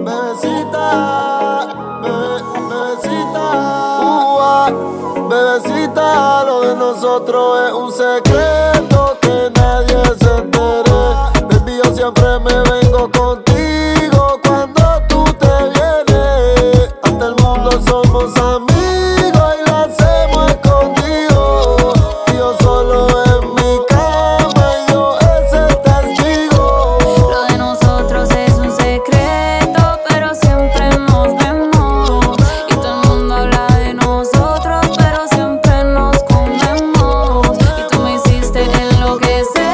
Bebecita, bebecita, bebecita, lo de nosotros es un secreto que nadie se entere. Baby, yo siempre me vengo contigo cuando tú te vienes. Ante el mundo somos amigos y lo hacemos escondido. Y yo solo en mi cama y yo es el testigo. Lo de nosotros es un secreto, pero siempre nos vemos. Y todo el mundo habla de nosotros, pero siempre nos comemos. Y tú me hiciste enloquecer,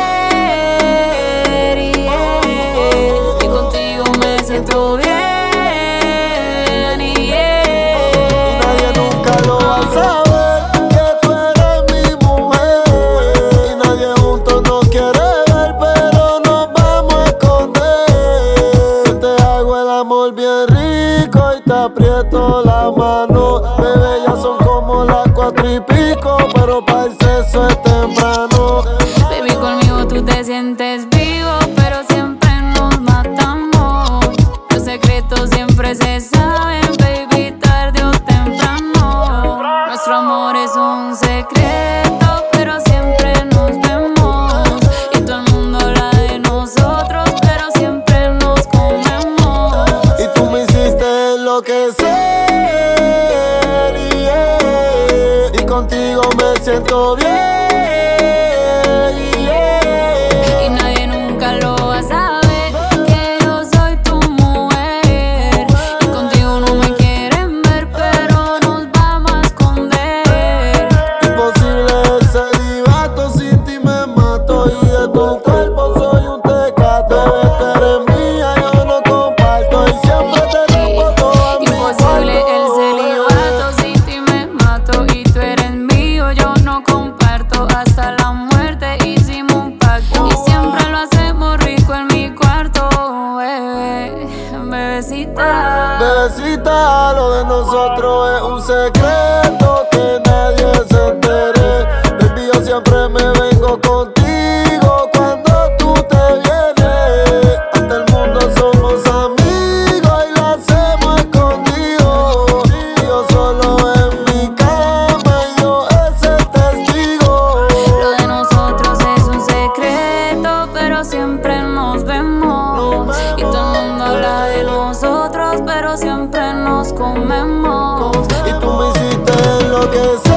y contigo me siento bien. Nadie nunca lo va a saber que tú eres mi mujer. Y nadie juntos nos quiere ver, pero nos vamos a esconder. Te hago el amor bien rico y te aprieto la mano. Bebé, ya son como las 4 y pico, pero para el sexo es temprano. Baby, conmigo tú te sientes vivo, pero siempre nos matamos. Los secretos siempre se saben, baby, tarde o temprano. Nuestro amor es un secreto, pero siempre nos vemos. Y todo el mundo habla de nosotros, pero siempre nos comemos. Y tú me hiciste enloquecer, y contigo me siento bien. Y nadie nunca lo va a saber que yo soy tu mujer. Y contigo no me quieren ver, pero nos vamos a esconder. Imposible el celibato, sin ti me mato. Y de tu cuerpo soy un tecato. Bebé, tú eres mía, yo no comparto. Y siempre te rompo toda mi Imposible el cuarto. celibato, sin ti me mato. Y tú eres mío, yo no comparto. Hasta la muerte hicimos un pacto. Y siempre lo hacemos rico en mi cuarto, bebecita. Bebecita, lo de nosotros es un secreto que nadie se entere. Baby, yo siempre me vengo contigo cuando tú te vienes. Ante el mundo somos amigos y lo hacemos escondido. Y yo solo en mi cama y yo es el testigo. Lo de nosotros es un secreto, pero siempre nos vemos. Y todo el mundo habla de nosotros, pero siempre nos comemos. Y tú me hiciste enloquecer,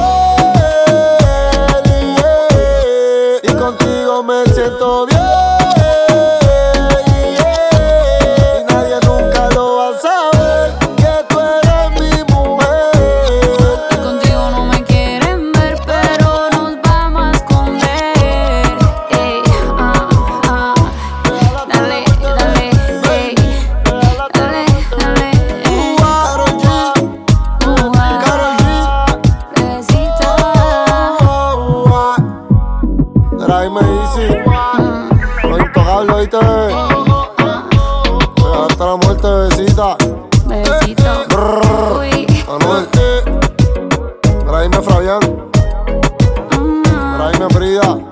y contigo me siento bien. Y nadie nunca lo va a saber que tú eres mi mujer. Y contigo no me quieren ver, pero nos vamos a esconder. Ey, dale, dale, ey, dale, dale, ey. Karol G, Bebecita. Traime easy, lo intocable, ¿oíste? Hasta la muerte, bebecita. Bebecito. Uy. Anuel, Traime Fabián, Traime Frida.